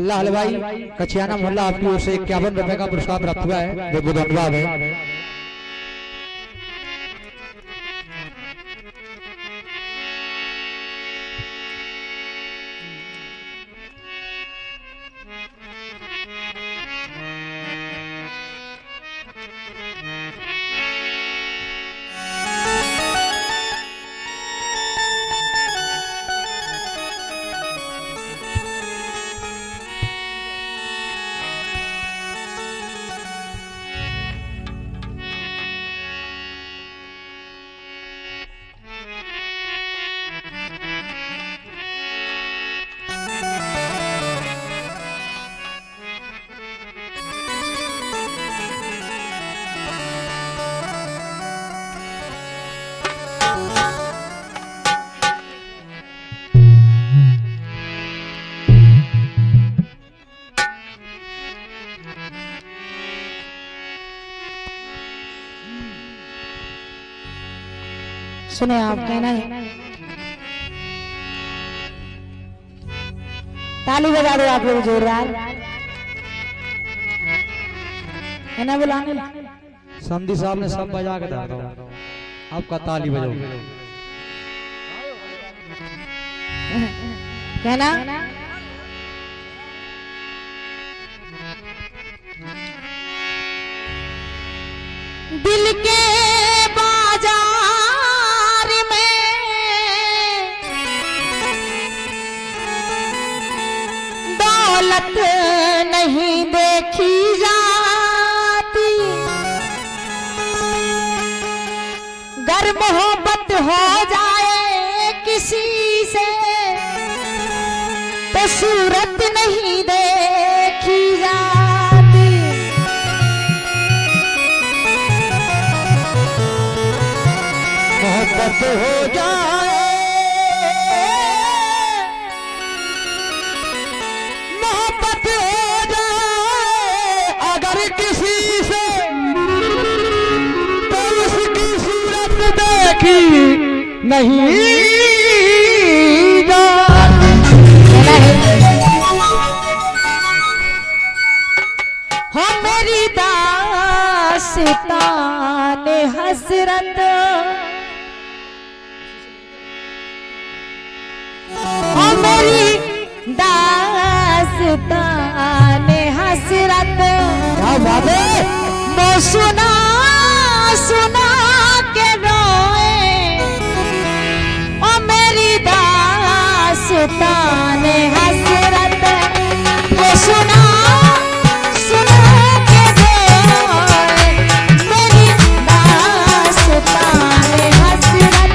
मुल्ला हलवाई कचियाना मोहल्ला आपकी ओर से 51 रुपए का पुरस्कार प्राप्त हुआ है। बहुत बहुत धन्यवाद है। सुने आप कहना है, ताली बजा दो आप लोग जोरदार। है ना बुलाने समधी साहब ने सब बजा के डाला, आपका ताली बजाओ। कहना दिल के बाजार में दौलत नहीं देखी जाती, गर मोहब्बत हो जाए किसी से तो सूरत नहीं देखी जाती। मोहब्बत हो जाए, मोहब्बत हो जाए अगर किसी से तो उसकी सूरत देखी नहीं जाती। हो मेरी दास्तान हसरत, हो मेरी दास्तान हसरत, क्या बात है? वो सुना सुना के रोए, ओ मेरी दास्तान हसरत, वो सुना सुना के रोए, मेरी दास्तान हसरत।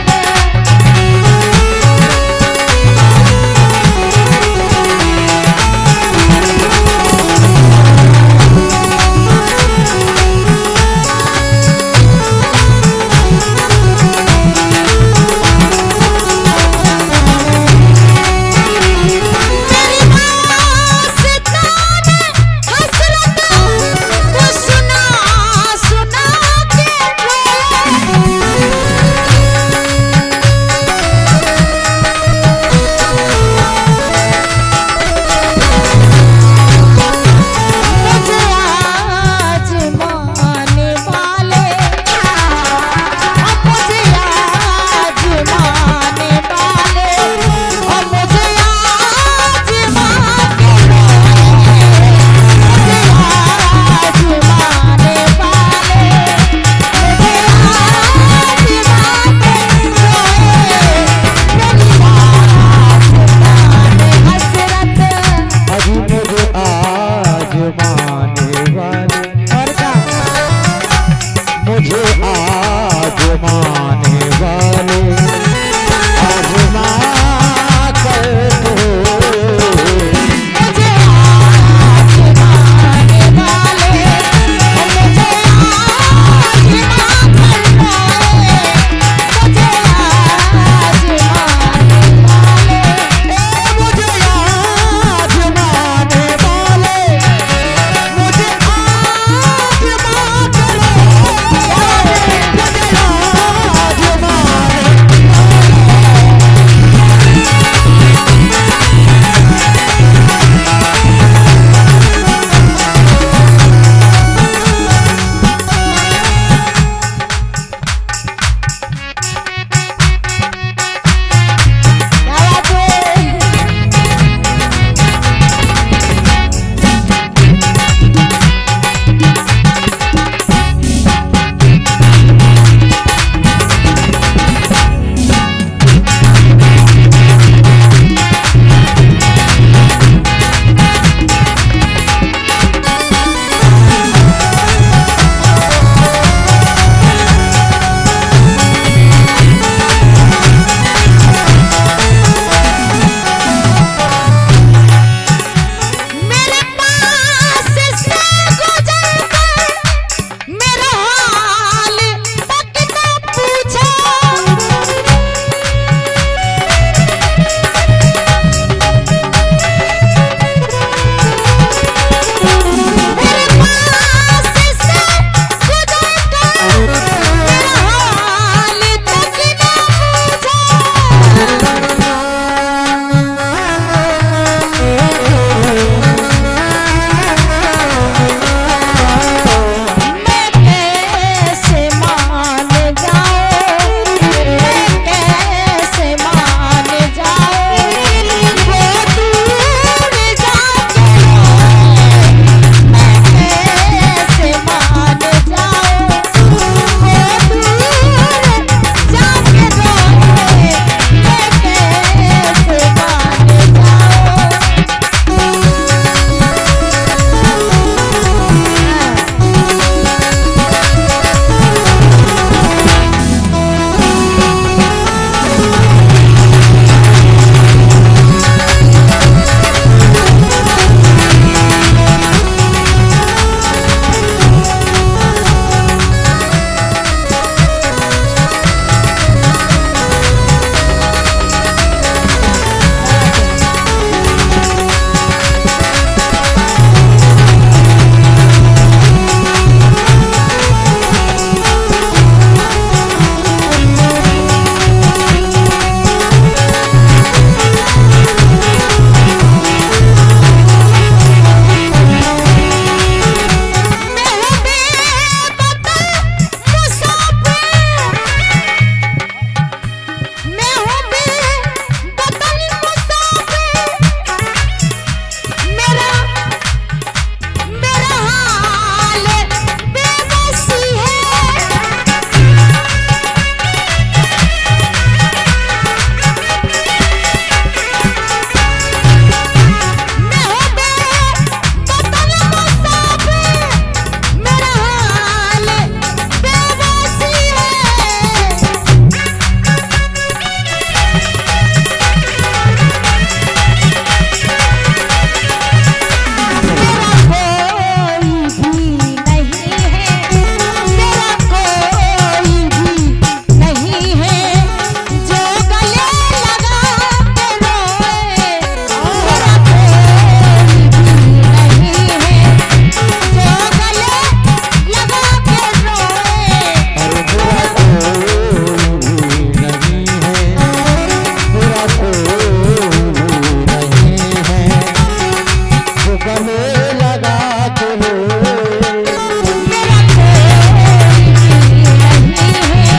गले लगाते हो। मेरा कोई नहीं है।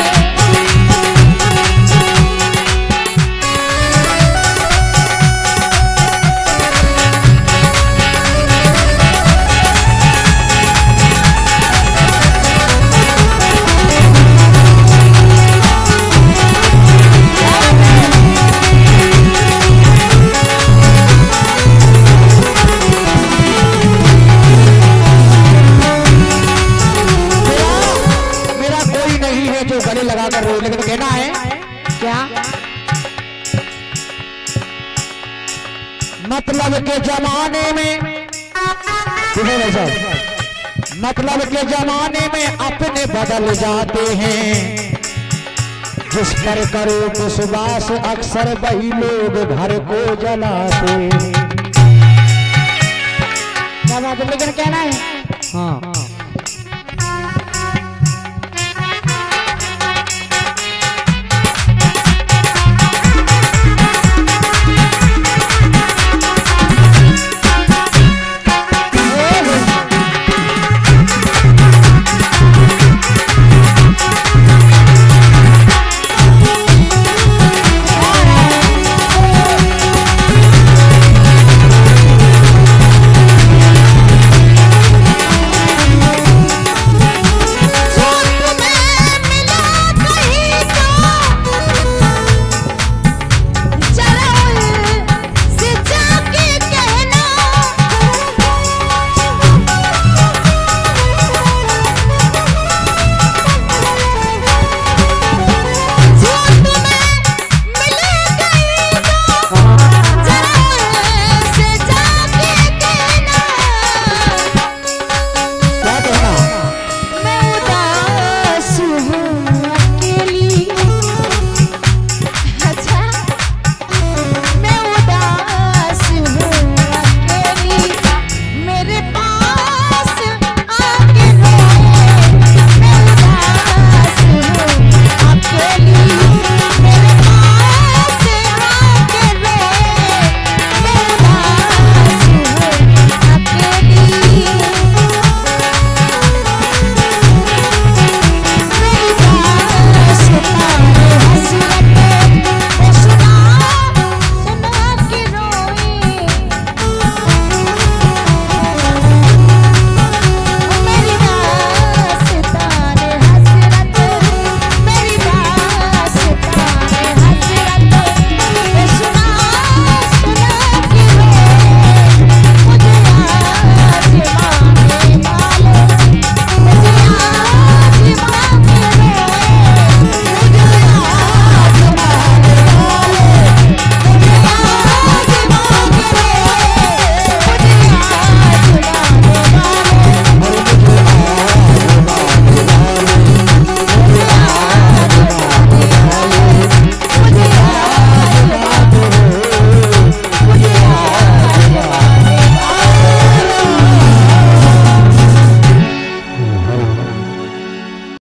लगा कर रहे हो, लेकिन कहना है क्या? मतलब के जमाने में, मतलब के जमाने में अपने बदल जाते हैं, जिस पर करो विश्वास अक्सर वही लोग घर को जलाते। क्या बात है? लेकिन कहना है हाँ